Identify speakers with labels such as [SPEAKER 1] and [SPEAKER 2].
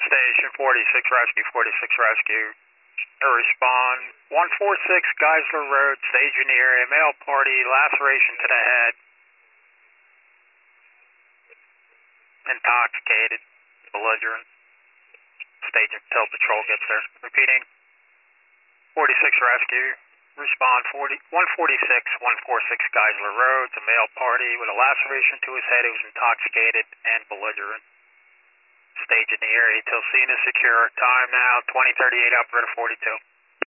[SPEAKER 1] Station 46 Rescue, 46 Rescue. Respond 146 Geisler Road, stage in the area, male party, laceration to the head. Intoxicated, belligerent. Stage until patrol gets there. Repeating. 46 Rescue. Respond 146 Geisler Road, a male party with a laceration to his head who was intoxicated and belligerent. Stage in the area till scene is secure. Time now 20:38, operator 42.